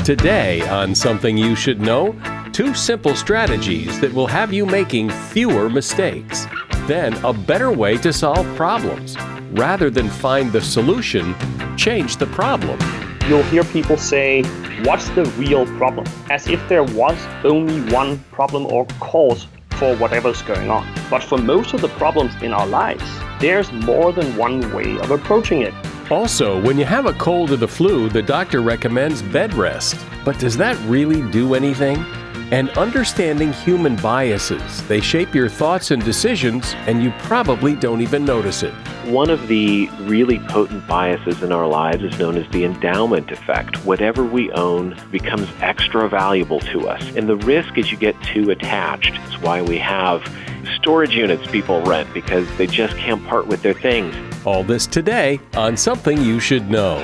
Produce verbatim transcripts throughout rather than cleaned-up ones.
Today on Something You Should Know, two simple strategies that will have you making fewer mistakes. Then a better way to solve problems. Rather than find the solution, change the problem. You'll hear people say, what's the real problem? As if there was only one problem or cause for whatever's going on. But for most of the problems in our lives, there's more than one way of approaching it. Also, when you have a cold or the flu, the doctor recommends bed rest. But does that really do anything? And understanding human biases, they shape your thoughts and decisions, and you probably don't even notice it. One of the really potent biases in our lives is known as the endowment effect. Whatever we own becomes extra valuable to us. And the risk is you get too attached. It's why we have storage units people rent, because they just can't part with their things. All this today on Something You Should Know.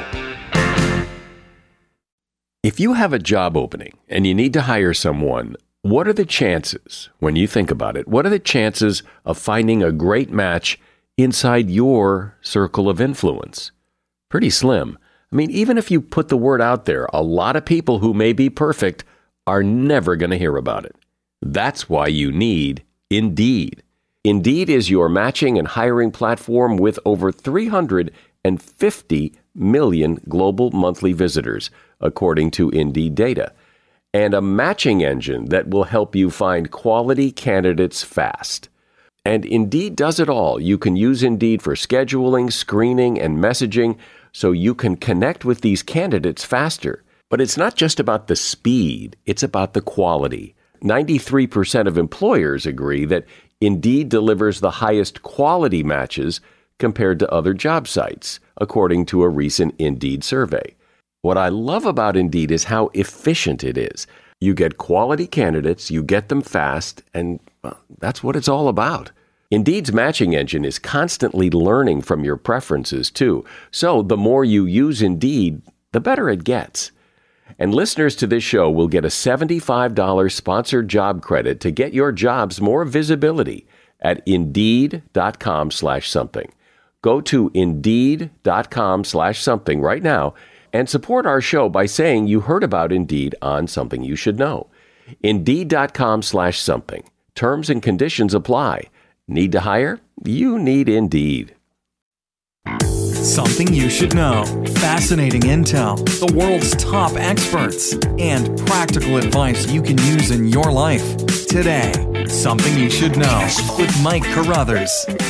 If you have a job opening and you need to hire someone, what are the chances, when you think about it, what are the chances of finding a great match inside your circle of influence? Pretty slim. I mean, even if you put the word out there, a lot of people who may be perfect are never going to hear about it. That's why you need Indeed. Indeed is your matching and hiring platform with over three hundred fifty million global monthly visitors, according to Indeed data, and a matching engine that will help you find quality candidates fast. And Indeed does it all. You can use Indeed for scheduling, screening, and messaging so you can connect with these candidates faster. But it's not just about the speed, it's about the quality. ninety-three percent of employers agree that Indeed delivers the highest quality matches compared to other job sites, according to a recent Indeed survey. What I love about Indeed is how efficient it is. You get quality candidates, you get them fast, and well, that's what it's all about. Indeed's matching engine is constantly learning from your preferences, too. So the more you use Indeed, the better it gets. And listeners to this show will get a seventy-five dollars sponsored job credit to get your jobs more visibility at Indeed.com slash something. Go to Indeed.com slash something right now and support our show by saying you heard about Indeed on Something You Should Know. Indeed.com slash something. Terms and conditions apply. Need to hire? You need Indeed. Something you should know. Fascinating intel, the world's top experts, and practical advice you can use in your life. Today, Something You Should Know with Mike Carruthers.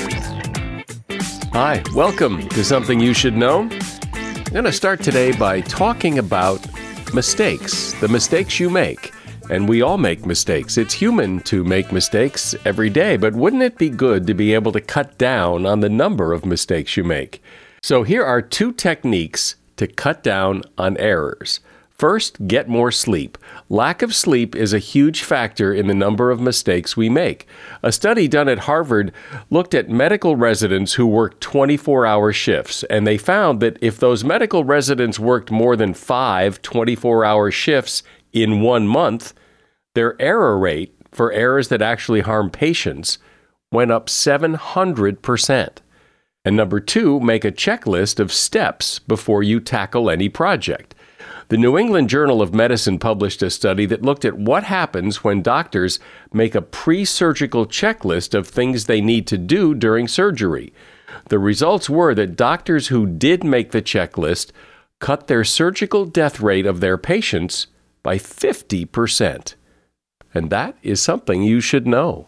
Hi, welcome to Something You Should Know. I'm going to start today by talking about mistakes, the mistakes you make. And we all make mistakes. It's human to make mistakes every day, but wouldn't it be good to be able to cut down on the number of mistakes you make? So here are two techniques to cut down on errors. First, get more sleep. Lack of sleep is a huge factor in the number of mistakes we make. A study done at Harvard looked at medical residents who worked twenty-four hour shifts, and they found that if those medical residents worked more than five twenty-four hour shifts in one month, their error rate for errors that actually harm patients went up seven hundred percent. And number two, make a checklist of steps before you tackle any project. The New England Journal of Medicine published a study that looked at what happens when doctors make a pre-surgical checklist of things they need to do during surgery. The results were that doctors who did make the checklist cut their surgical death rate of their patients by fifty percent. And that is something you should know.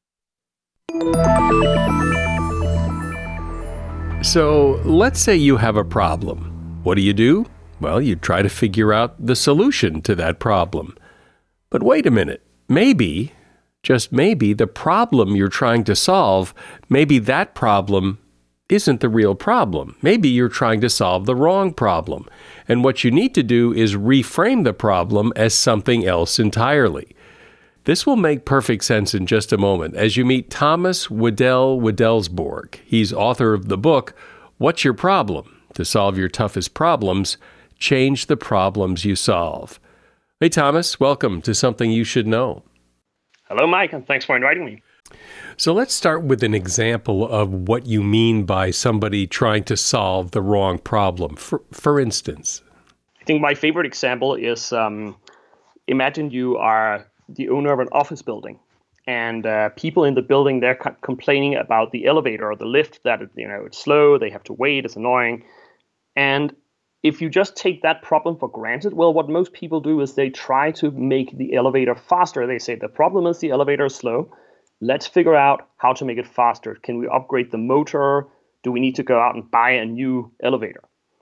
So let's say you have a problem. What do you do? Well, you try to figure out the solution to that problem. But wait a minute. Maybe, just maybe, the problem you're trying to solve, maybe that problem isn't the real problem. Maybe you're trying to solve the wrong problem. And what you need to do is reframe the problem as something else entirely. This will make perfect sense in just a moment as you meet Thomas Waddell Waddellsborg. He's author of the book, What's Your Problem? To solve your toughest problems, change the problems you solve. Hey, Thomas, welcome to Something You Should Know. Hello, Mike, and thanks for inviting me. So let's start with an example of what you mean by somebody trying to solve the wrong problem. For, for instance. I think my favorite example is um, imagine you are the owner of an office building, and uh, people in the building, they're co- complaining about the elevator or the lift, that it, you know it's slow, they have to wait, it's annoying. And if you just take that problem for granted, well, what most people do is they try to make the elevator faster. They say the problem is the elevator is slow. Let's figure out how to make it faster. Can we upgrade the motor? Do we need to go out and buy a new elevator?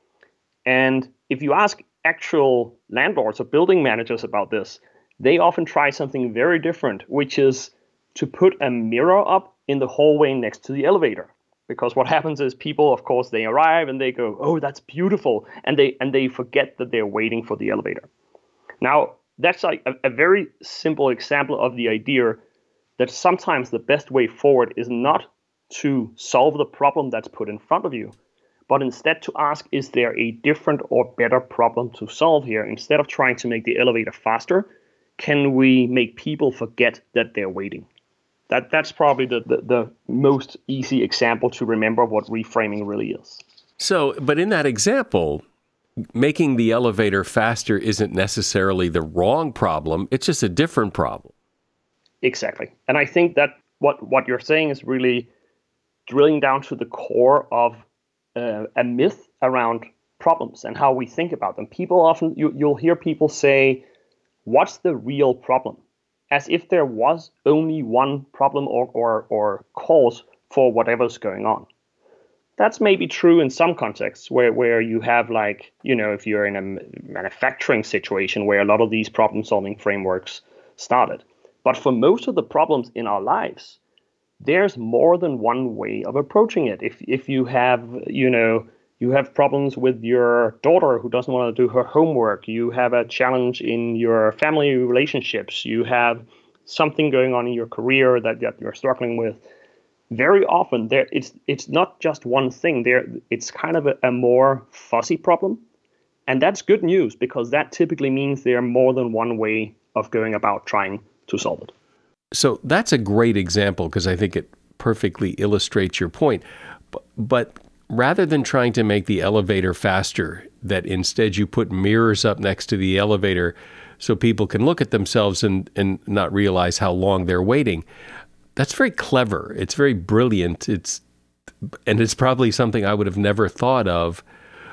And if you ask actual landlords or building managers about this, they often try something very different, which is to put a mirror up in the hallway next to the elevator. Because what happens is people, of course, they arrive and they go, oh, that's beautiful. And they and they forget that they're waiting for the elevator. Now, that's like a, a very simple example of the idea that sometimes the best way forward is not to solve the problem that's put in front of you, but instead to ask, is there a different or better problem to solve here? Instead of trying to make the elevator faster, can we make people forget that they're waiting? That That's probably the, the, the most easy example to remember what reframing really is. So, but in that example, making the elevator faster isn't necessarily the wrong problem. It's just a different problem. Exactly. And I think that what, what you're saying is really drilling down to the core of uh, a myth around problems and how we think about them. People often, you, you'll hear people say, what's the real problem? As if there was only one problem or, or, or cause for whatever's going on. That's maybe true in some contexts where, where you have like, you know, if you're in a manufacturing situation where a lot of these problem solving frameworks started. But for most of the problems in our lives, there's more than one way of approaching it. If if you have, you know, you have problems with your daughter who doesn't want to do her homework, you have a challenge in your family relationships, you have something going on in your career that, that you're struggling with, very often there it's it's not just one thing. There it's kind of a, a more fuzzy problem. And that's good news because that typically means there are more than one way of going about trying to solve it. So that's a great example because I think it perfectly illustrates your point. But, but rather than trying to make the elevator faster, that instead you put mirrors up next to the elevator so people can look at themselves and, and not realize how long they're waiting. That's very clever. It's very brilliant. It's and it's probably something I would have never thought of.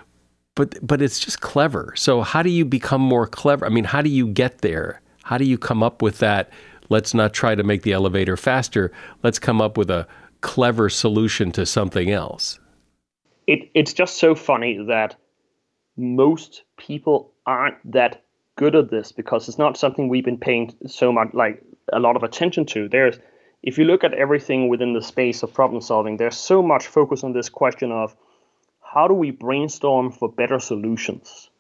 But but it's just clever. So how do you become more clever? I mean, how do you get there? How do you come up with that? Let's not try to make the elevator faster. Let's come up with a clever solution to something else. It, it's just so funny that most people aren't that good at this because it's not something we've been paying so much, like a lot of attention to. There's, if you look at everything within the space of problem solving, there's so much focus on this question of how do we brainstorm for better solutions?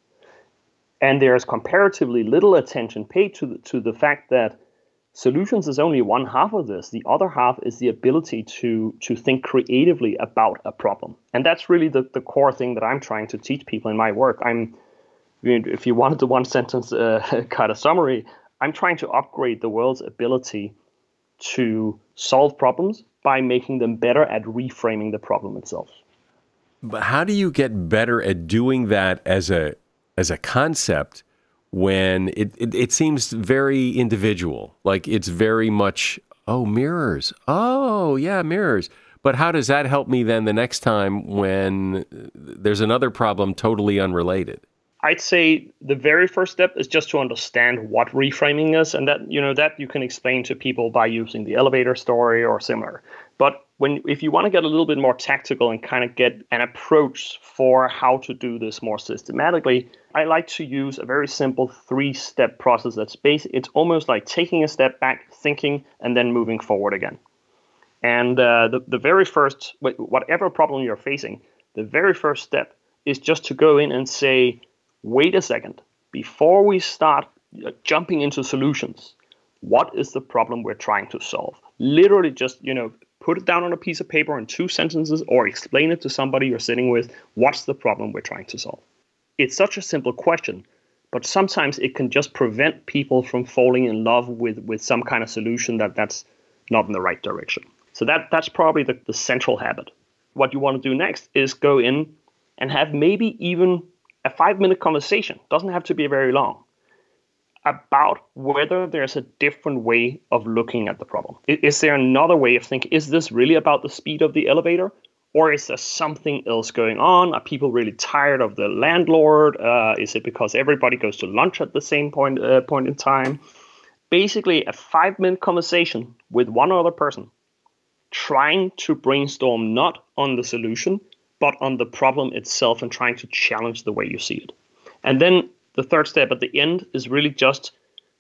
And there's comparatively little attention paid to the, to the fact that solutions is only one half of this. The other half is the ability to, to think creatively about a problem. And that's really the, the core thing that I'm trying to teach people in my work. I'm, if you wanted the one sentence uh, kind of summary, I'm trying to upgrade the world's ability to solve problems by making them better at reframing the problem itself. But how do you get better at doing that as a as a concept when it, it, it seems very individual? Like it's very much, oh, mirrors. Oh, yeah, mirrors. But how does that help me then the next time when there's another problem totally unrelated? I'd say the very first step is just to understand what reframing is, and that you know that you can explain to people by using the elevator story or similar. But when if you want to get a little bit more tactical and kind of get an approach for how to do this more systematically, I like to use a very simple three-step process that's basic. It's almost like taking a step back, thinking, and then moving forward again. And uh, the, the very first, whatever problem you're facing, the very first step is just to go in and say, wait a second, before we start jumping into solutions, what is the problem we're trying to solve? Literally just, you know, put it down on a piece of paper in two sentences or explain it to somebody you're sitting with. What's the problem we're trying to solve? It's such a simple question, but sometimes it can just prevent people from falling in love with, with some kind of solution that that's not in the right direction. So that that's probably the, the central habit. What you want to do next is go in and have maybe even a five-minute conversation, doesn't have to be very long, about whether there's a different way of looking at the problem. Is there another way of thinking? Is this really about the speed of the elevator? Or is there something else going on? Are people really tired of the landlord? Uh, is it because everybody goes to lunch at the same point, uh, point in time? Basically, a five-minute conversation with one other person, trying to brainstorm not on the solution, but on the problem itself and trying to challenge the way you see it. And then the third step at the end is really just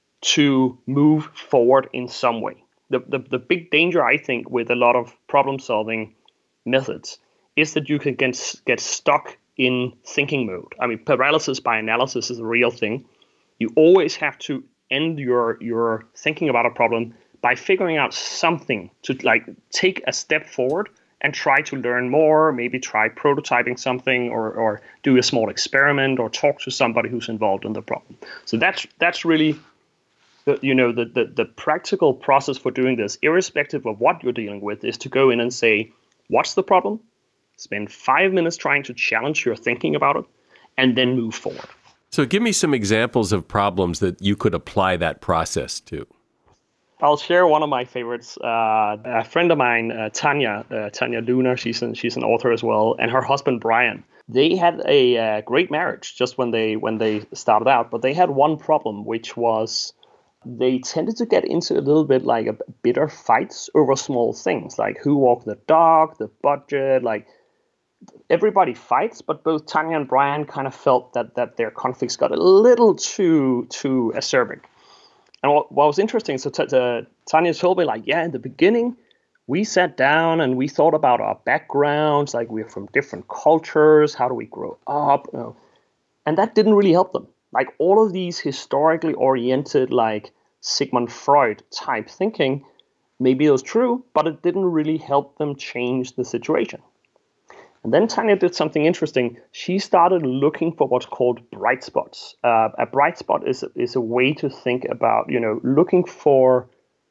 to move forward in some way. The, the, the big danger, I think, with a lot of problem-solving methods is that you can get, get stuck in thinking mode. I mean, paralysis by analysis is a real thing. You always have to end your, your thinking about a problem by figuring out something to like take a step forward and try to learn more, maybe try prototyping something or, or do a small experiment or talk to somebody who's involved in the problem. So that's that's really the, you know, the, the, the practical process for doing this, irrespective of what you're dealing with, is to go in and say, what's the problem? Spend five minutes trying to challenge your thinking about it, and then move forward. So give me some examples of problems that you could apply that process to. I'll share one of my favorites. Uh, a friend of mine, uh, Tanya, uh, Tanya Luna, she's an, she's an author as well, and her husband, Brian. They had a uh, great marriage just when they when they started out, but they had one problem, which was they tended to get into a little bit like a bitter fights over small things, like who walked the dog, the budget, like everybody fights, but both Tanya and Brian kind of felt that that their conflicts got a little too too acerbic. And what, what was interesting, so t- t- Tanya told me, like, yeah, in the beginning, we sat down and we thought about our backgrounds, like we're from different cultures, how do we grow up? You know? And that didn't really help them. Like all of these historically oriented, like Sigmund Freud type thinking, maybe it was true, but it didn't really help them change the situation. And then Tanya did something interesting. She started looking for what's called bright spots. Uh, a bright spot is, is a way to think about, you know, looking for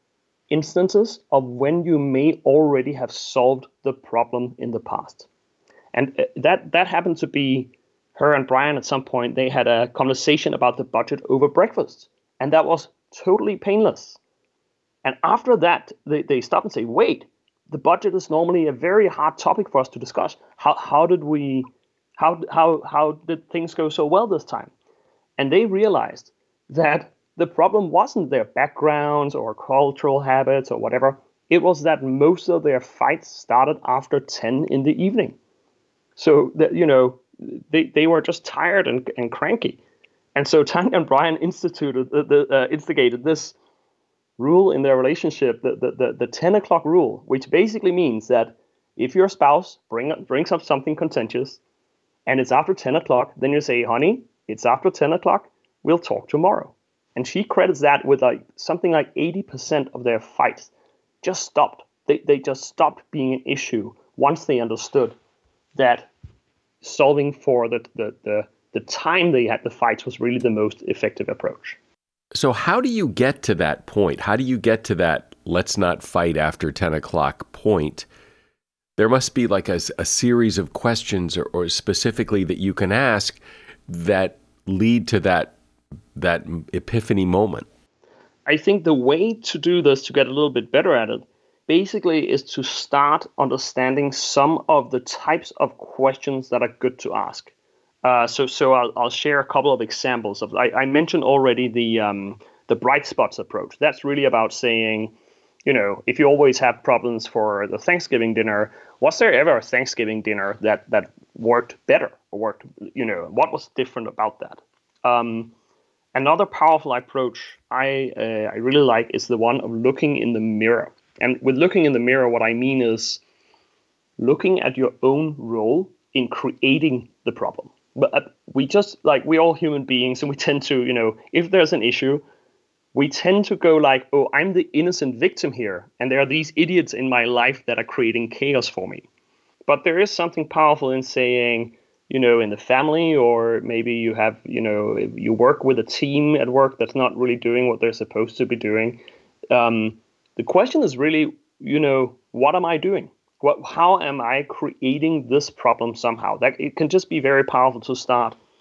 instances of when you may already have solved the problem in the past. And that, that happened to be her and Brian at some point. They had a conversation about the budget over breakfast. And that was totally painless. And after that, they, they stopped and say, wait, the budget is normally a very hard topic for us to discuss. How how did we, how how how did things go so well this time? And they realized that the problem wasn't their backgrounds or cultural habits or whatever. It was that most of their fights started after ten in the evening. So that, you know, they they were just tired and, and cranky. And so Tanya and Brian instituted the, the uh, instigated this rule in their relationship, the, the, the, the ten o'clock rule, which basically means that if your spouse bring, brings up something contentious and it's after ten o'clock, then you say, honey, it's after ten o'clock, we'll talk tomorrow. And she credits that with like something like eighty percent of their fights just stopped. They, they just stopped being an issue once they understood that solving for the, the, the, the time they had the fights was really the most effective approach. So how do you get to that point? How do you get to that let's not fight after ten o'clock point? There must be like a, a series of questions or, or specifically that you can ask that lead to that that epiphany moment. I think the way to do this, to get a little bit better at it, basically is to start understanding some of the types of questions that are good to ask. Uh, so, so I'll, I'll share a couple of examples of. I, I mentioned already the um, the bright spots approach. That's really about saying, you know, if you always have problems for the Thanksgiving dinner, was there ever a Thanksgiving dinner that that worked better or worked? You know, what was different about that? Um, another powerful approach I uh, I really like is the one of looking in the mirror. And with looking in the mirror, what I mean is looking at your own role in creating the problem. But we just, like, we're all human beings, and we tend to, you know, if there's an issue, we tend to go like, oh, I'm the innocent victim here, and there are these idiots in my life that are creating chaos for me. But there is something powerful in saying, you know, in the family, or maybe you have, you know, you work with a team at work that's not really doing what they're supposed to be doing. Um, the question is really, you know, what am I doing? What, how am I creating this problem somehow? That it can just be very powerful to start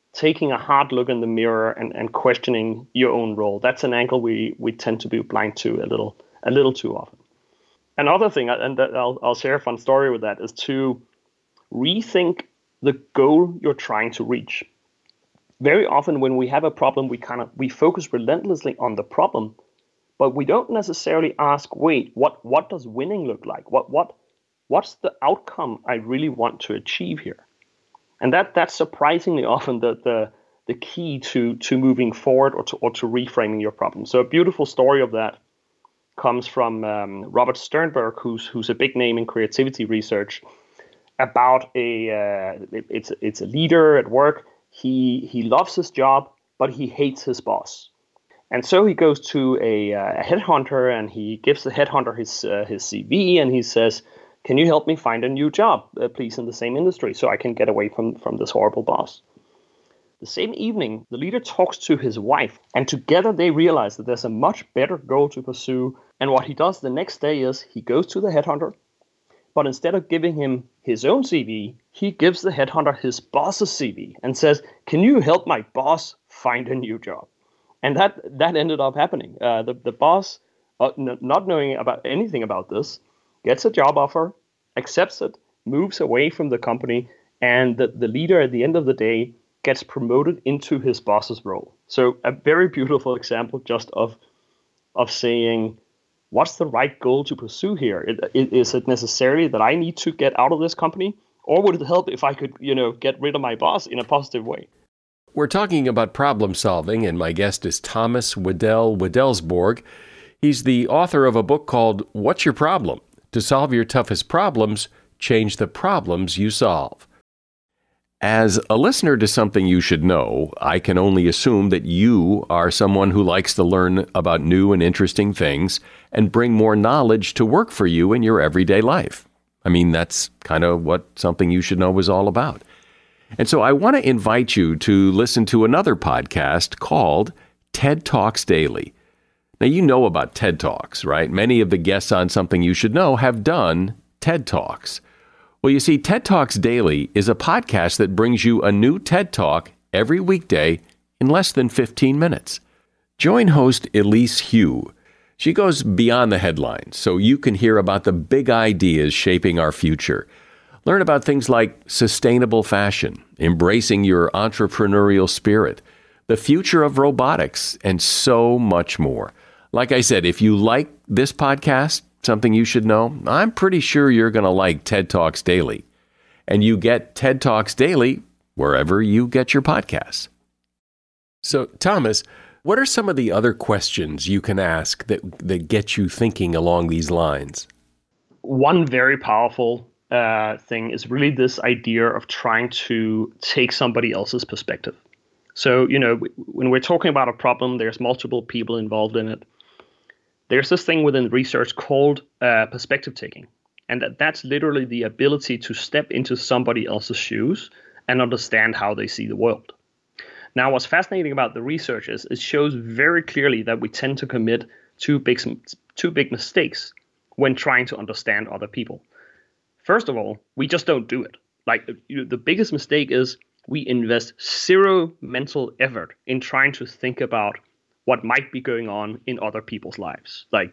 taking a hard look in the mirror and, and questioning your own role. That's an angle we we tend to be blind to a little a little too often. Another thing, and I'll I'll share a fun story with that, is to rethink the goal you're trying to reach. Very often when we have a problem, we kind of we focus relentlessly on the problem, but we don't necessarily ask, wait, what what does winning look like? What what what's the outcome I really want to achieve here? And that that's surprisingly often the the the key to to moving forward or to or to reframing your problem. So a beautiful story of that comes from um, Robert Sternberg, who's who's a big name in creativity research, about a uh, it, it's it's a leader at work. He he loves his job, but he hates his boss, and so he goes to a, uh, a headhunter and he gives the headhunter his uh, his C V and he says, "Can you help me find a new job, uh, please, in the same industry, so I can get away from from this horrible boss?" The same evening, the leader talks to his wife, and together they realize that there's a much better goal to pursue. And what he does the next day is he goes to the headhunter, but instead of giving him his own C V, he gives the headhunter his boss's C V and says, "Can you help my boss find a new job?" And that that ended up happening. Uh, the, the boss, uh, n- not knowing about anything about this, gets a job offer, accepts it, moves away from the company, and the, the leader at the end of the day gets promoted into his boss's role. So a very beautiful example just of of saying, what's the right goal to pursue here? It, it, is it necessarily that I need to get out of this company? Or would it help if I could, you know, get rid of my boss in a positive way? We're talking about problem solving, and my guest is Thomas Wedel Wedelsborg. He's the author of a book called What's Your Problem? To solve your toughest problems, change the problems you solve. As a listener to Something You Should Know, I can only assume that you are someone who likes to learn about new and interesting things and bring more knowledge to work for you in your everyday life. I mean, that's kind of what Something You Should Know is all about. And so I want to invite you to listen to another podcast called TED Talks Daily. Now, you know about TED Talks, right? Many of the guests on Something You Should Know have done TED Talks. Well, you see, TED Talks Daily is a podcast that brings you a new TED Talk every weekday in less than fifteen minutes. Join host Elise Hu. She goes beyond the headlines, so you can hear about the big ideas shaping our future. Learn about things like sustainable fashion, embracing your entrepreneurial spirit, the future of robotics, and so much more. Like I said, if you like this podcast, Something You Should Know, I'm pretty sure you're going to like TED Talks Daily. And you get TED Talks Daily wherever you get your podcasts. So, Thomas, what are some of the other questions you can ask that, that get you thinking along these lines? One very powerful uh, thing is really this idea of trying to take somebody else's perspective. So, you know, when we're talking about a problem, there's multiple people involved in it. There's this thing within research called uh, perspective taking. And that, that's literally the ability to step into somebody else's shoes and understand how they see the world. Now, what's fascinating about the research is it shows very clearly that we tend to commit two big, two big mistakes when trying to understand other people. First of all, we just don't do it. Like, you know, the biggest mistake is we invest zero mental effort in trying to think about what might be going on in other people's lives. Like,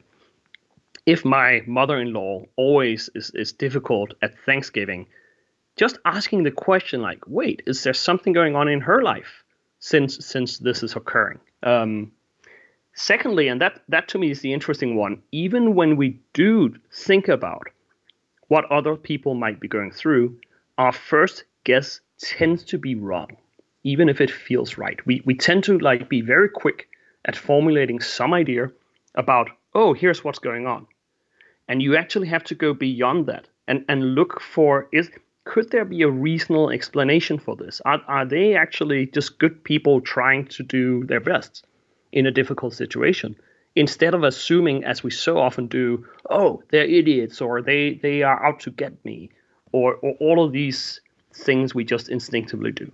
if my mother-in-law always is, is difficult at Thanksgiving, just asking the question like, wait, is there something going on in her life since since this is occurring? Um, secondly, and that, that to me is the interesting one, even when we do think about what other people might be going through, our first guess tends to be wrong, even if it feels right. We we tend to like be very quick at formulating some idea about, oh, here's what's going on. And you actually have to go beyond that and, and look for, is could there be a reasonable explanation for this? Are, are they actually just good people trying to do their best in a difficult situation? Instead of assuming, as we so often do, oh, they're idiots, or they, they are out to get me, or, or all of these things we just instinctively do.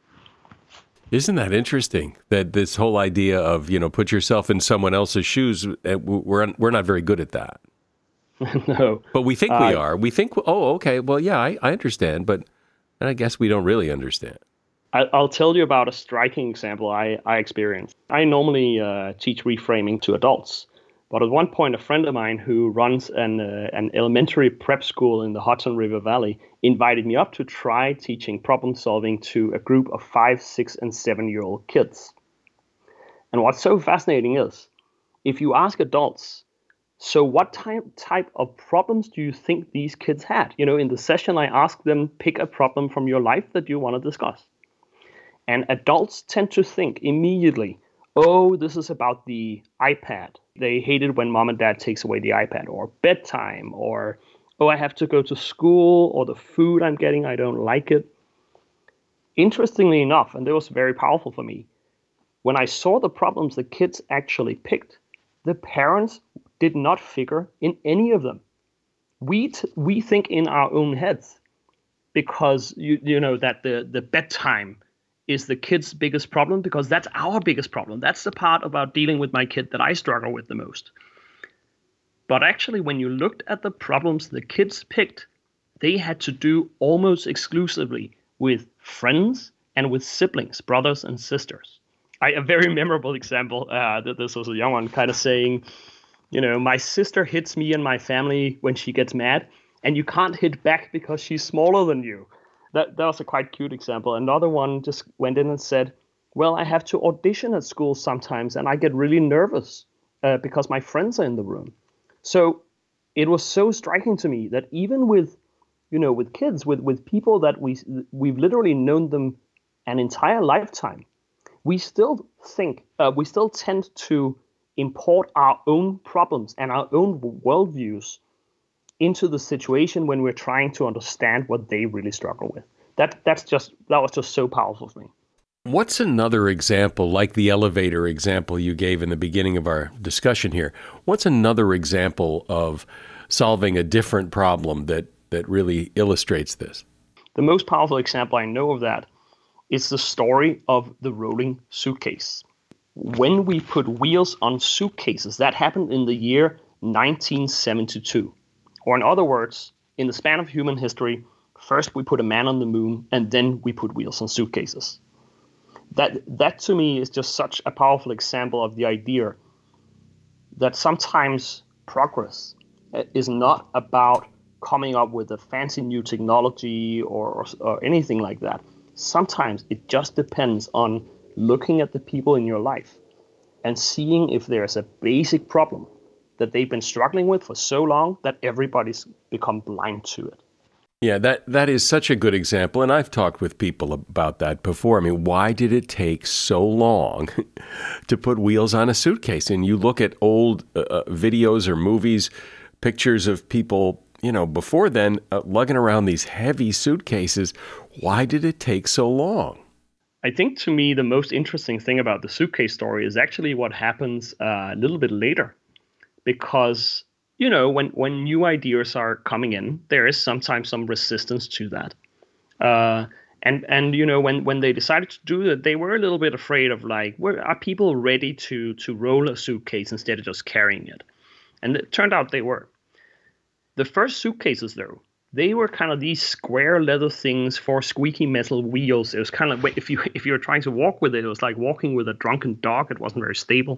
Isn't that interesting that this whole idea of, you know, put yourself in someone else's shoes, we're we're not very good at that. No. But we think uh, we are. We think, oh, okay, well, yeah, I, I understand, but I guess we don't really understand. I, I'll tell you about a striking example I, I experienced. I normally uh, teach reframing to adults. But at one point, a friend of mine who runs an uh, an elementary prep school in the Hudson River Valley invited me up to try teaching problem solving to a group of five, six, and seven-year-old kids. And what's so fascinating is, if you ask adults, so what type type of problems do you think these kids had? You know, in the session, I asked them, pick a problem from your life that you want to discuss. And adults tend to think immediately, oh, this is about the iPad. They hate it when mom and dad takes away the iPad, or bedtime, or, oh, I have to go to school, or the food I'm getting, I don't like it. Interestingly enough, and that was very powerful for me, when I saw the problems the kids actually picked, the parents did not figure in any of them. We t- we think in our own heads because you you know that the, the bedtime is the kid's biggest problem because that's our biggest problem. That's the part about dealing with my kid that I struggle with the most. But actually, when you looked at the problems the kids picked, they had to do almost exclusively with friends and with siblings, brothers and sisters. I, a very memorable example, uh, that this was a young one, kind of saying, you know, my sister hits me and my family when she gets mad, and you can't hit back because she's smaller than you. That that was a quite cute example. Another one just went in and said, well, I have to audition at school sometimes, and I get really nervous uh, because my friends are in the room. So it was so striking to me that even with, you know, with kids, with, with people that we, we've literally known them an entire lifetime, we still think, uh, we still tend to import our own problems and our own worldviews into the situation when we're trying to understand what they really struggle with. That that's just that was just so powerful for me. What's another example, like the elevator example you gave in the beginning of our discussion here? What's another example of solving a different problem that, that really illustrates this? The most powerful example I know of that is the story of the rolling suitcase. When we put wheels on suitcases, that happened in the year nineteen seventy-two. Or in other words, in the span of human history, first we put a man on the moon, and then we put wheels on suitcases. That, that to me is just such a powerful example of the idea that sometimes progress is not about coming up with a fancy new technology or, or, or anything like that. Sometimes it just depends on looking at the people in your life and seeing if there's a basic problem that they've been struggling with for so long that everybody's become blind to it. Yeah, that that is such a good example, and I've talked with people about that before. I mean, why did it take so long to put wheels on a suitcase? And you look at old uh, videos or movies, pictures of people, you know, before then, uh, lugging around these heavy suitcases. Why did it take so long? I think to me, the most interesting thing about the suitcase story is actually what happens uh, a little bit later. Because, you know, when, when new ideas are coming in, there is sometimes some resistance to that. Uh, and, and you know, when, when they decided to do that, they were a little bit afraid of, like, were, are people ready to, to roll a suitcase instead of just carrying it? And it turned out they were. The first suitcases, though, they were kind of these square leather things for squeaky metal wheels. It was kind of, if you if you were trying to walk with it, it was like walking with a drunken dog. It wasn't very stable.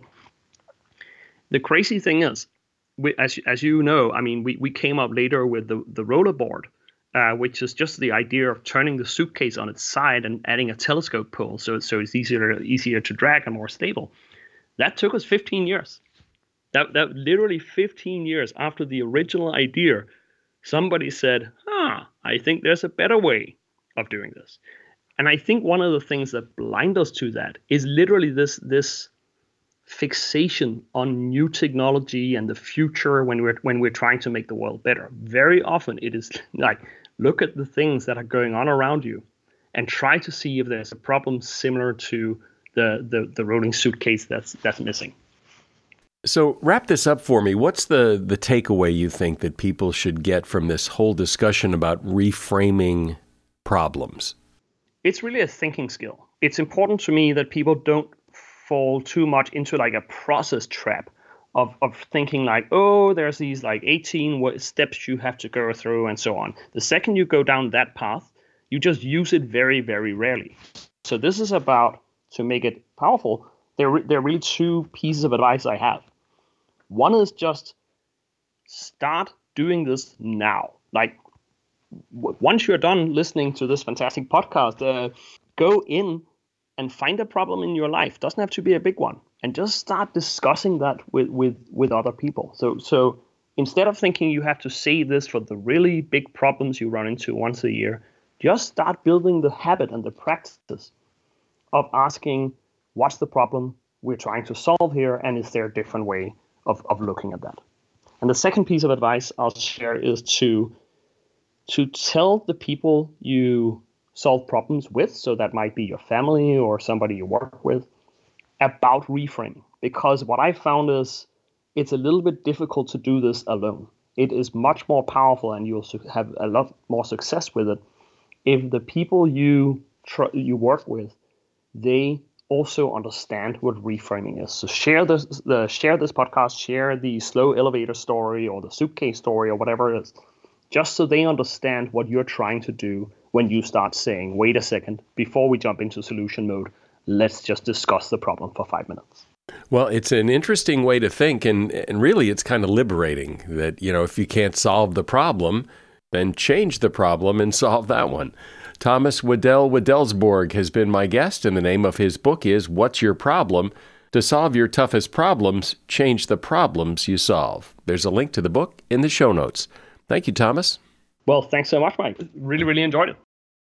The crazy thing is, we, as as you know, I mean, we, we came up later with the, the rollerboard, uh, which is just the idea of turning the suitcase on its side and adding a telescope pole so, so it's easier easier to drag and more stable. That took us fifteen years. That that literally fifteen years after the original idea, somebody said, huh, I think there's a better way of doing this. And I think one of the things that blind us to that is literally this this fixation on new technology and the future when we're when we're trying to make the world better. Very often it is like, look at the things that are going on around you and try to see if there's a problem similar to the the, the rolling suitcase that's that's missing. So wrap this up for me. What's the, the takeaway you think that people should get from this whole discussion about reframing problems? It's really a thinking skill. It's important to me that people don't fall too much into like a process trap of, of thinking like, oh, there's these like eighteen steps you have to go through and so on. The second you go down that path, you just use it very, very rarely. So this is about, to make it powerful, there, there are really two pieces of advice I have. One is just start doing this now. Like, w- once you're done listening to this fantastic podcast, uh, go in and find a problem in your life. Doesn't have to be a big one. And just start discussing that with, with, with other people. So so instead of thinking you have to say this for the really big problems you run into once a year, just start building the habit and the practice of asking, what's the problem we're trying to solve here, and is there a different way of, of looking at that? And the second piece of advice I'll share is to, to tell the people you solve problems with, so that might be your family or somebody you work with, about reframing. Because what I found is it's a little bit difficult to do this alone. It is much more powerful, and you'll have a lot more success with it if the people you tr- you work with, they also understand what reframing is. So share this, the share this podcast, share the slow elevator story or the suitcase story or whatever it is, just so they understand what you're trying to do when you start saying, wait a second, before we jump into solution mode, let's just discuss the problem for five minutes. Well, it's an interesting way to think, and, and really it's kind of liberating that, you know, if you can't solve the problem, then change the problem and solve that one. Thomas Waddell Waddellsborg has been my guest, and the name of his book is What's Your Problem? To solve your toughest problems, change the problems you solve. There's a link to the book in the show notes. Thank you, Thomas. Well, thanks so much, Mike. Really, really enjoyed it.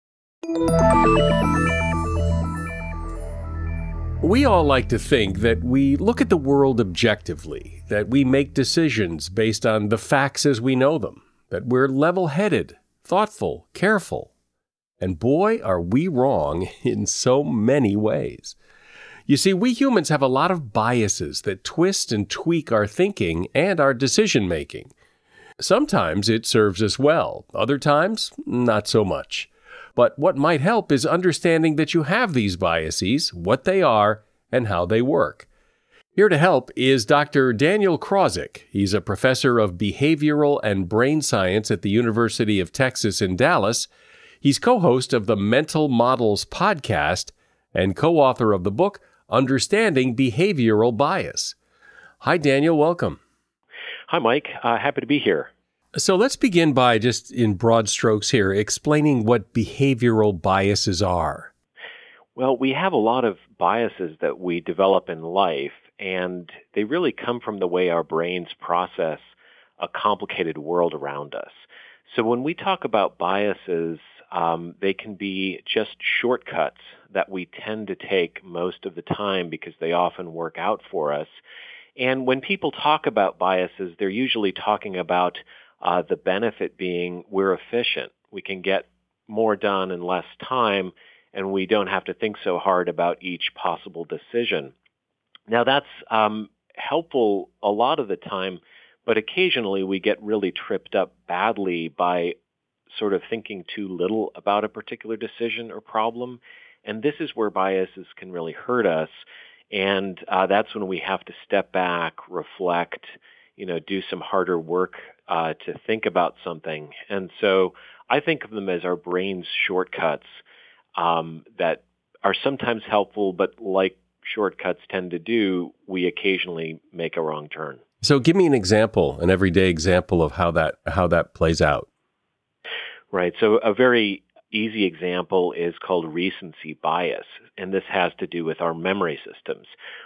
We all like to think that we look at the world objectively, that we make decisions based on the facts as we know them, that we're level-headed, thoughtful, careful. And boy, are we wrong in so many ways. You see, we humans have a lot of biases that twist and tweak our thinking and our decision-making. Sometimes it serves us well, other times, not so much. But what might help is understanding that you have these biases, what they are, and how they work. Here to help is Doctor Daniel Krawczyk. He's a professor of behavioral and brain science at the University of Texas in Dallas. He's co-host of the Mental Models podcast and co-author of the book, Understanding Behavioral Bias. Hi, Daniel. Welcome. Hi, Mike. Uh, happy to be here. So let's begin by just in broad strokes here, explaining what behavioral biases are. Well, we have a lot of biases that we develop in life, and they really come from the way our brains process a complicated world around us. So when we talk about biases, um, they can be just shortcuts that we tend to take most of the time because they often work out for us. And when people talk about biases, they're usually talking about uh, the benefit being we're efficient. We can get more done in less time, and we don't have to think so hard about each possible decision. Now, that's um, helpful a lot of the time, but occasionally we get really tripped up badly by sort of thinking too little about a particular decision or problem. And this is where biases can really hurt us. And uh, that's when we have to step back, reflect, you know, do some harder work uh, to think about something. And so I think of them as our brain's shortcuts um, that are sometimes helpful, but like shortcuts tend to do, we occasionally make a wrong turn. So give me an example, an everyday example of how that how that plays out. Right. So a very easy example is called recency bias, and this has to do with our memory systems.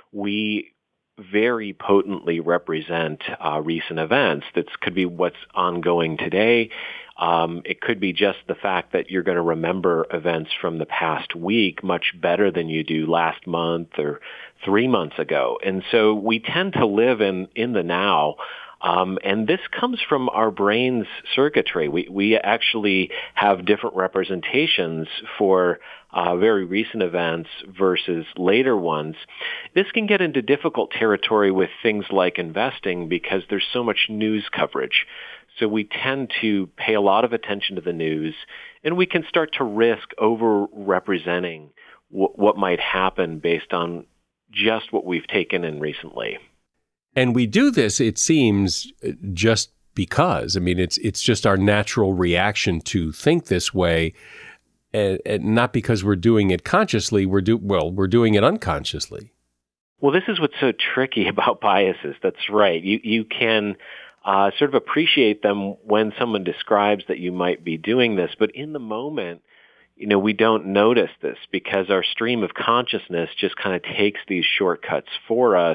We very potently represent uh, recent events. That could be what's ongoing today. Um, it could be just the fact that you're going to remember events from the past week much better than you do last month or three months ago. And so we tend to live in, in the now. Um, and this comes from our brain's circuitry. We we actually have different representations for uh, very recent events versus later ones. This can get into difficult territory with things like investing because there's so much news coverage. So we tend to pay a lot of attention to the news, and we can start to risk over-representing w- what might happen based on just what we've taken in recently. And we do this, it seems, just because. I mean, it's it's just our natural reaction to think this way. and, and not because we're doing it consciously. We're do well, we're doing it unconsciously. Well, this is what's so tricky about biases. That's right. You you can uh, sort of appreciate them when someone describes that you might be doing this, but in the moment, you know, we don't notice this because our stream of consciousness just kind of takes these shortcuts for us.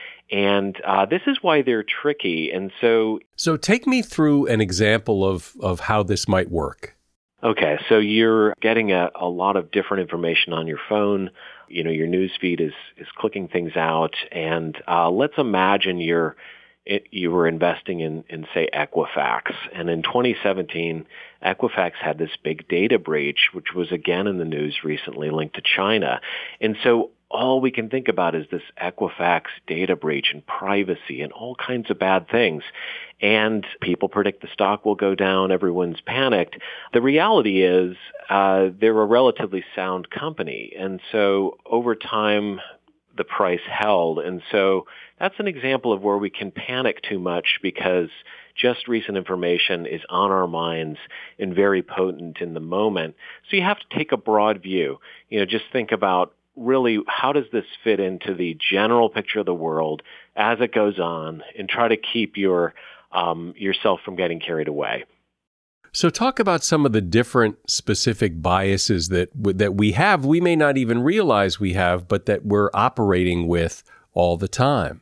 And uh, this is why they're tricky. And so, so take me through an example of, of how this might work. Okay, so you're getting a, a lot of different information on your phone. You know, your news feed is, is clicking things out. And uh, let's imagine you're it, you were investing in, in, say, Equifax. And in twenty seventeen, Equifax had this big data breach, which was again in the news recently linked to China. And so all we can think about is this Equifax data breach and privacy and all kinds of bad things. And people predict the stock will go down. Everyone's panicked. The reality is uh, they're a relatively sound company. And so over time, the price held. And so that's an example of where we can panic too much because just recent information is on our minds and very potent in the moment. So you have to take a broad view. You know, just think about really how does this fit into the general picture of the world as it goes on and try to keep your um, yourself from getting carried away. So talk about some of the different specific biases that that we have, we may not even realize we have, but that we're operating with all the time.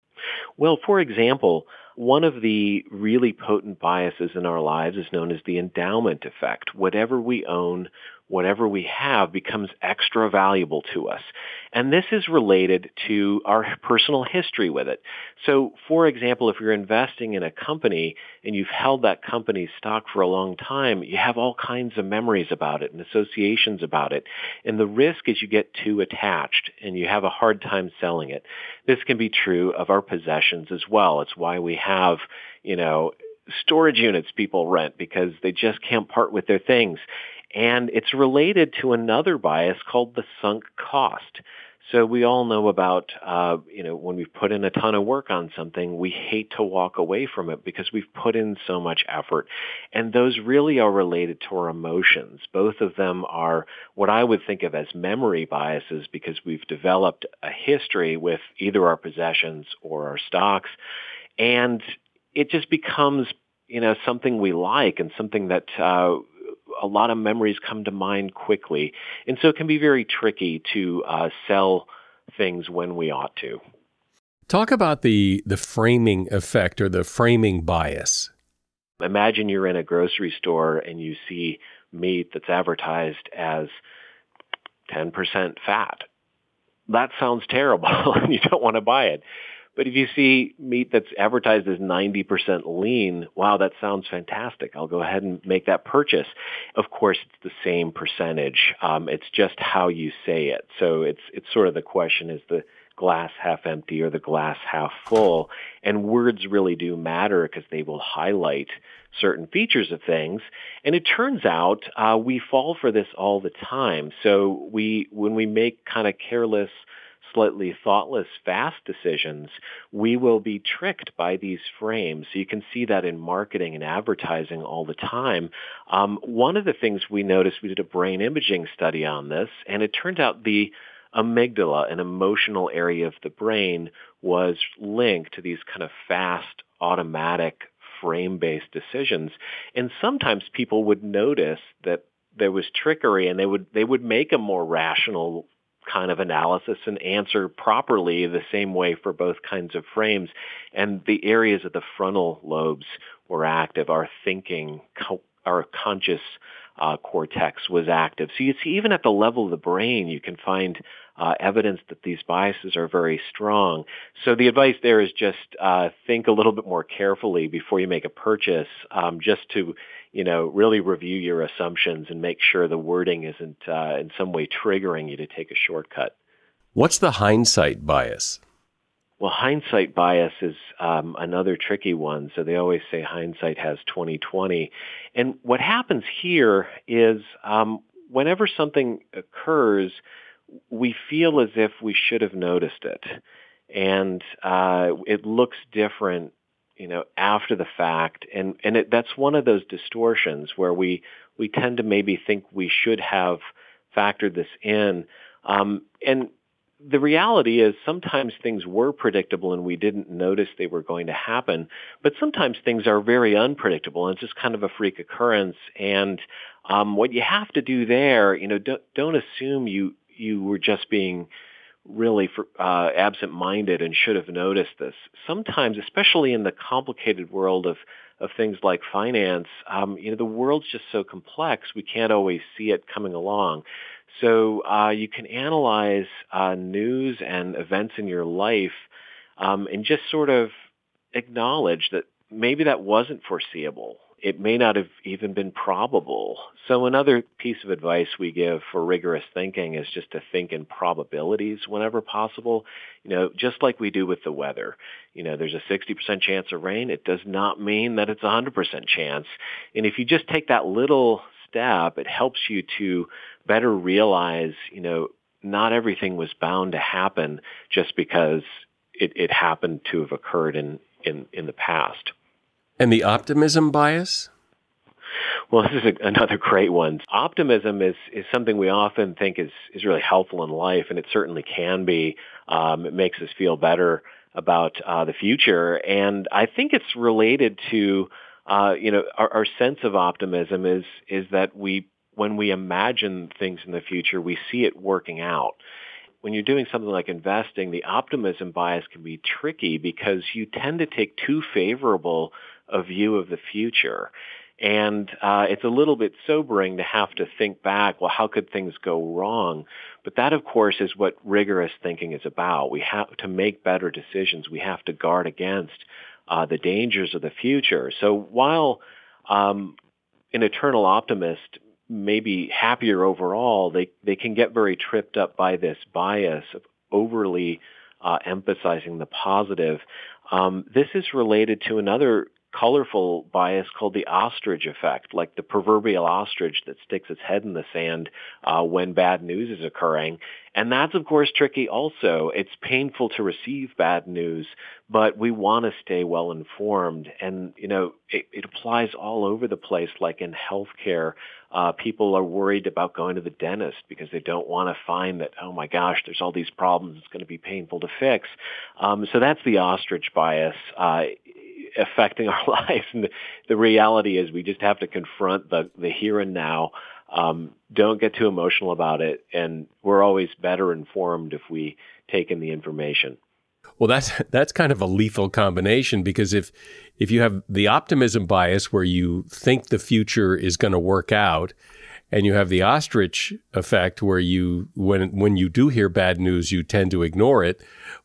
Well, for example, one of the really potent biases in our lives is known as the endowment effect. Whatever we own, whatever we have becomes extra valuable to us. And this is related to our personal history with it. So, for example, if you're investing in a company and you've held that company's stock for a long time, you have all kinds of memories about it and associations about it. And the risk is you get too attached and you have a hard time selling it. This can be true of our possessions as well. It's why we have, you know, storage units people rent because they just can't part with their things. And it's related to another bias called the sunk cost. So we all know about, uh, you know, when we've put in a ton of work on something, we hate to walk away from it because we've put in so much effort. And those really are related to our emotions. Both of them are what I would think of as memory biases because we've developed a history with either our possessions or our stocks. And it just becomes, you know, something we like and something that uh, a lot of memories come to mind quickly. And so it can be very tricky to uh, sell things when we ought to. Talk about the, the framing effect or the framing bias. Imagine you're in a grocery store and you see meat that's advertised as ten percent fat. That sounds terrible and you don't want to buy it. But if you see meat that's advertised as ninety percent lean, wow, that sounds fantastic. I'll go ahead and make that purchase. Of course, it's the same percentage. Um, it's just how you say it. So it's it's sort of the question, is the glass half empty or the glass half full? And words really do matter because they will highlight certain features of things. And it turns out uh, we fall for this all the time. So we when we make kind of careless, slightly thoughtless, fast decisions, we will be tricked by these frames. So you can see that in marketing and advertising all the time. Um, one of the things we noticed, we did a brain imaging study on this, and it turned out the amygdala, an emotional area of the brain, was linked to these kind of fast, automatic, frame-based decisions. And sometimes people would notice that there was trickery, and they would they would make a more rational kind of analysis and answer properly the same way for both kinds of frames. And the areas of the frontal lobes were active. Our thinking, our conscious uh, cortex was active. So you see, even at the level of the brain, you can find uh, evidence that these biases are very strong. So the advice there is just uh, think a little bit more carefully before you make a purchase, um, just to, you know, really review your assumptions and make sure the wording isn't uh, in some way triggering you to take a shortcut. What's the hindsight bias? Well, hindsight bias is um, another tricky one. So they always say hindsight has twenty twenty. And what happens here is um, whenever something occurs, we feel as if we should have noticed it. And uh, it looks different, you know, after the fact. And, and it, that's one of those distortions where we we tend to maybe think we should have factored this in. Um, and the reality is sometimes things were predictable and we didn't notice they were going to happen, but sometimes things are very unpredictable and it's just kind of a freak occurrence. And um, what you have to do there, you know, don't, don't assume you, you were just being really for, uh, absent-minded and should have noticed this. Sometimes, especially in the complicated world of, of things like finance, um, you know, the world's just so complex, we can't always see it coming along. So uh, you can analyze uh, news and events in your life um, and just sort of acknowledge that maybe that wasn't foreseeable. It may not have even been probable. So another piece of advice we give for rigorous thinking is just to think in probabilities whenever possible. You know, just like we do with the weather. You know, there's a sixty percent chance of rain. It does not mean that it's a one hundred percent chance. And if you just take that little step, it helps you to better realize, you know, not everything was bound to happen just because it, it happened to have occurred in, in, in the past. And the optimism bias? Well, this is a, another great one. Optimism is, is something we often think is, is really helpful in life, and it certainly can be. Um, it makes us feel better about uh, the future. And I think it's related to, uh, you know, our, our sense of optimism is is that we, when we imagine things in the future, we see it working out. When you're doing something like investing, the optimism bias can be tricky because you tend to take too favorable a view of the future. And uh, it's a little bit sobering to have to think back, well, how could things go wrong? But that, of course, is what rigorous thinking is about. We have to make better decisions. We have to guard against uh, the dangers of the future. So while um, an eternal optimist may be happier overall, they, they can get very tripped up by this bias of overly uh, emphasizing the positive. Um, this is related to another colorful bias called the ostrich effect, like the proverbial ostrich that sticks its head in the sand uh, when bad news is occurring. And that's, of course, tricky also. It's painful to receive bad news, but we want to stay well informed. And, you know, it, it applies all over the place, like in healthcare. Uh, people are worried about going to the dentist because they don't want to find that, oh my gosh, there's all these problems, it's going to be painful to fix. Um, so that's the ostrich bias uh, affecting our lives. And the, the reality is we just have to confront the, the here and now. Um, don't get too emotional about it. And we're always better informed if we take in the information. Well, that's that's kind of a lethal combination, because if if you have the optimism bias where you think the future is going to work out, and you have the ostrich effect where you when when you do hear bad news, you tend to ignore it,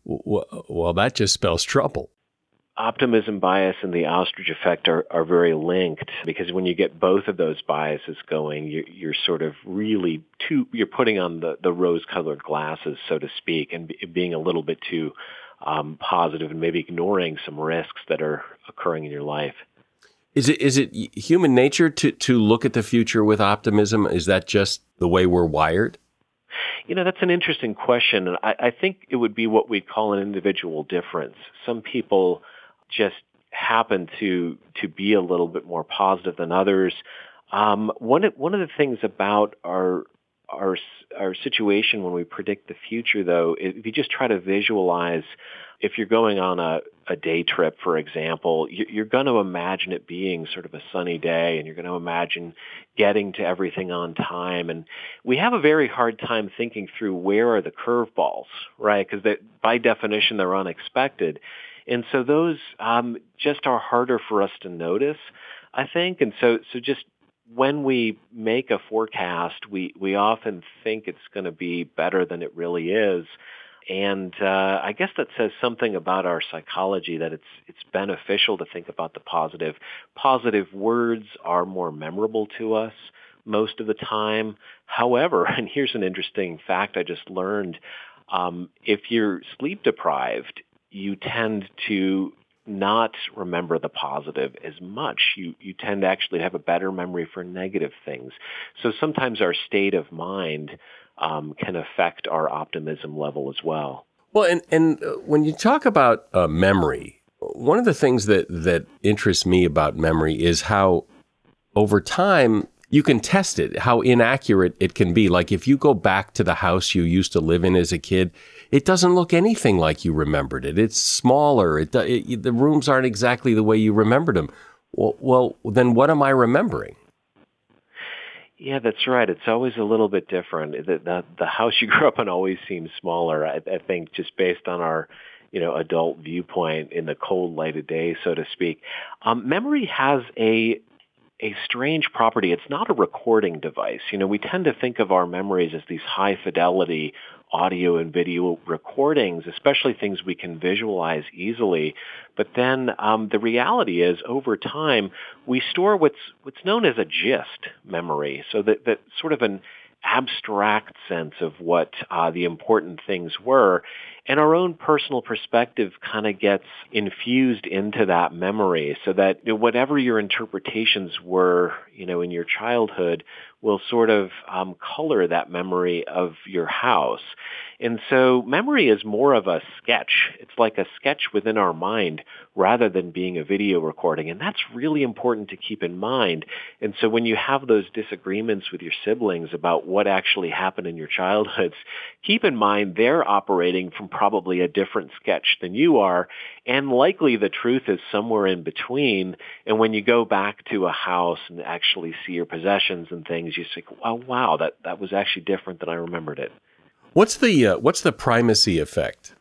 well, that just spells trouble. Optimism bias and the ostrich effect are, are very linked, because when you get both of those biases going, you're, you're sort of really too, you're putting on the, the rose-colored glasses, so to speak, and be, being a little bit too um, positive and maybe ignoring some risks that are occurring in your life. Is it is it human nature to, to look at the future with optimism? Is that just the way we're wired? You know, that's an interesting question. And I, I think it would be what we'd call an individual difference. Some people just happen to to be a little bit more positive than others. Um, one of, one of the things about our our our situation when we predict the future, though, is if you just try to visualize, if you're going on a, a day trip, for example, you, you're going to imagine it being sort of a sunny day, and you're going to imagine getting to everything on time. And we have a very hard time thinking through where are the curveballs, right? Because by definition, they're unexpected. And so those um, just are harder for us to notice, I think. And so, so just when we make a forecast, we, we often think it's going to be better than it really is. And uh, I guess that says something about our psychology, that it's it's beneficial to think about the positive. Positive words are more memorable to us most of the time. However, and here's an interesting fact I just learned, um, if you're sleep deprived, you tend to not remember the positive as much. You you tend to actually have a better memory for negative things. So sometimes our state of mind um, can affect our optimism level as well. Well, and, and when you talk about uh, memory, one of the things that, that interests me about memory is how over time you can test it, how inaccurate it can be. Like if you go back to the house you used to live in as a kid, it doesn't look anything like you remembered it. It's smaller. It, it the rooms aren't exactly the way you remembered them. Well, well, then what am I remembering? Yeah, that's right. It's always a little bit different. The, the, the house you grew up in always seems smaller, I, I think, just based on our, you know, adult viewpoint in the cold light of day, so to speak. Um, memory has a a strange property. It's not a recording device. You know, we tend to think of our memories as these high fidelity audio and video recordings, especially things we can visualize easily. But then um, the reality is, over time, we store what's what's known as a gist memory, so that, that sort of an abstract sense of what uh, the important things were. And our own personal perspective kind of gets infused into that memory, so that you know, whatever your interpretations were, you know, in your childhood will sort of um, color that memory of your house. And so memory is more of a sketch. It's like a sketch within our mind rather than being a video recording. And that's really important to keep in mind. And so when you have those disagreements with your siblings about what actually happened in your childhoods, keep in mind they're operating from probably a different sketch than you are. And likely the truth is somewhere in between. And when you go back to a house and actually see your possessions and things, you think, oh, wow, that, that was actually different than I remembered it. What's the uh, what's the primacy effect?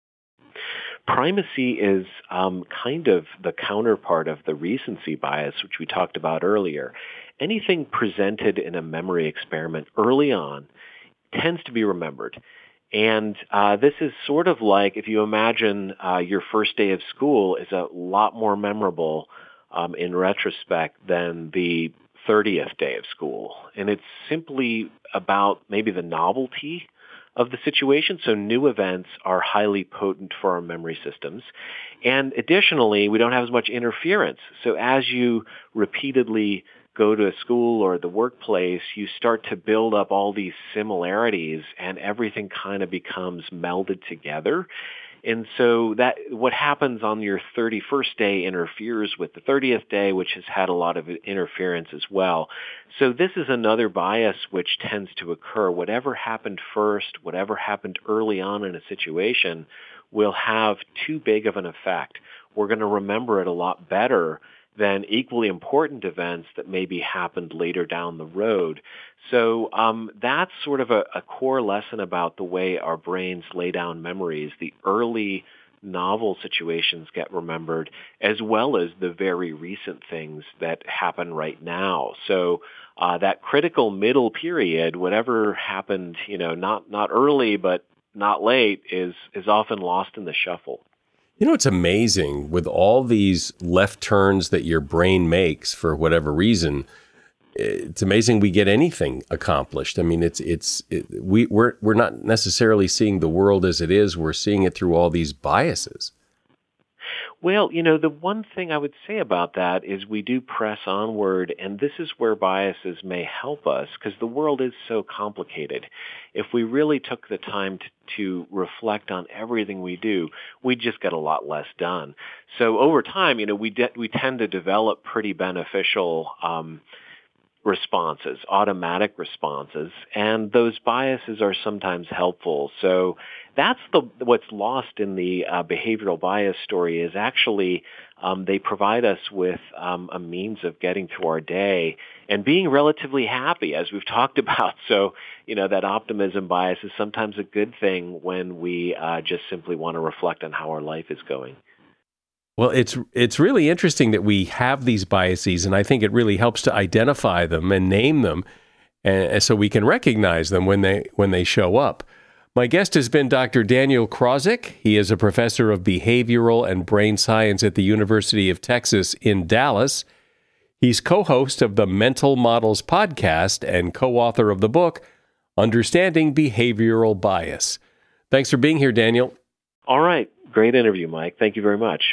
Primacy is um, kind of the counterpart of the recency bias, which we talked about earlier. Anything presented in a memory experiment early on tends to be remembered. And uh, this is sort of like if you imagine uh, your first day of school is a lot more memorable um, in retrospect than the thirtieth day of school. And it's simply about maybe the novelty of the situation. So new events are highly potent for our memory systems. And additionally, we don't have as much interference. So as you repeatedly go to a school or the workplace, you start to build up all these similarities and everything kind of becomes melded together. And so that what happens on your thirty-first day interferes with the thirtieth day, which has had a lot of interference as well. So this is another bias which tends to occur. Whatever happened first, whatever happened early on in a situation will have too big of an effect. We're going to remember it a lot better than equally important events that maybe happened later down the road. So um, that's sort of a, a core lesson about the way our brains lay down memories. The early novel situations get remembered, as well as the very recent things that happen right now. So uh, that critical middle period, whatever happened, you know, not not early but not late, is is often lost in the shuffle. You know, it's amazing with all these left turns that your brain makes for whatever reason. It's amazing we get anything accomplished. I mean, it's it's it, we we're we're not necessarily seeing the world as it is. We're seeing it through all these biases. Well, you know, the one thing I would say about that is we do press onward, and this is where biases may help us because the world is so complicated. If we really took the time to, to reflect on everything we do, we'd just get a lot less done. So over time, you know, we de- we tend to develop pretty beneficial um responses, automatic responses, and those biases are sometimes helpful. So that's the what's lost in the uh, behavioral bias story is actually um, they provide us with um, a means of getting through our day and being relatively happy, as we've talked about. So, you know, that optimism bias is sometimes a good thing when we uh, just simply want to reflect on how our life is going. Well, it's it's really interesting that we have these biases, and I think it really helps to identify them and name them, and so we can recognize them when they when they show up. My guest has been Doctor Daniel Krawczyk. He is a professor of behavioral and brain science at the University of Texas in Dallas. He's co-host of the Mental Models podcast and co-author of the book, Understanding Behavioral Bias. Thanks for being here, Daniel. All right. Great interview, Mike. Thank you very much.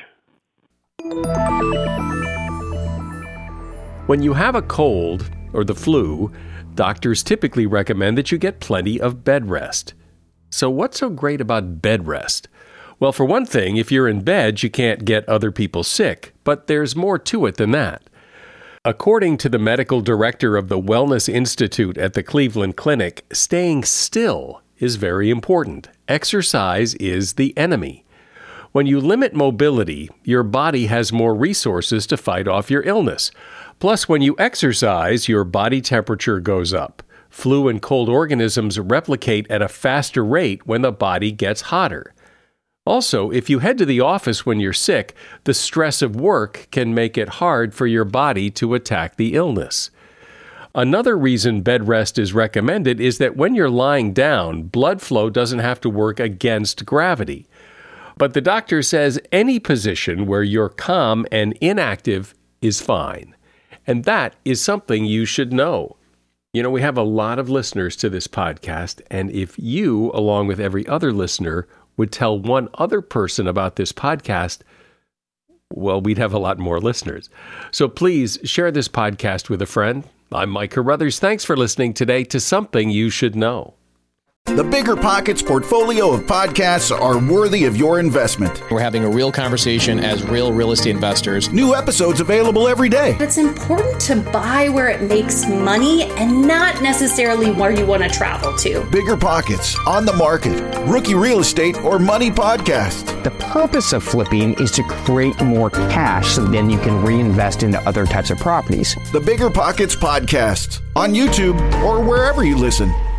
When you have a cold or the flu, doctors typically recommend that you get plenty of bed rest. So what's so great about bed rest? Well, for one thing, if you're in bed, you can't get other people sick, but there's more to it than that. According to the medical director of the Wellness Institute at the Cleveland Clinic, staying still is very important. Exercise is the enemy. When you limit mobility, your body has more resources to fight off your illness. Plus, when you exercise, your body temperature goes up. Flu and cold organisms replicate at a faster rate when the body gets hotter. Also, if you head to the office when you're sick, the stress of work can make it hard for your body to attack the illness. Another reason bed rest is recommended is that when you're lying down, blood flow doesn't have to work against gravity. But the doctor says any position where you're calm and inactive is fine. And that is something you should know. You know, we have a lot of listeners to this podcast, and if you, along with every other listener, would tell one other person about this podcast, well, we'd have a lot more listeners. So please share this podcast with a friend. I'm Mike Carruthers. Thanks for listening today to Something You Should Know. The Bigger Pockets portfolio of podcasts are worthy of your investment. We're having a real conversation as real real estate investors. New episodes available every day. It's important to buy where it makes money and not necessarily where you want to travel to. Bigger Pockets, On the Market, Rookie Real Estate, or Money Podcast. The purpose of flipping is to create more cash so then you can reinvest into other types of properties. The Bigger Pockets Podcast on YouTube or wherever you listen.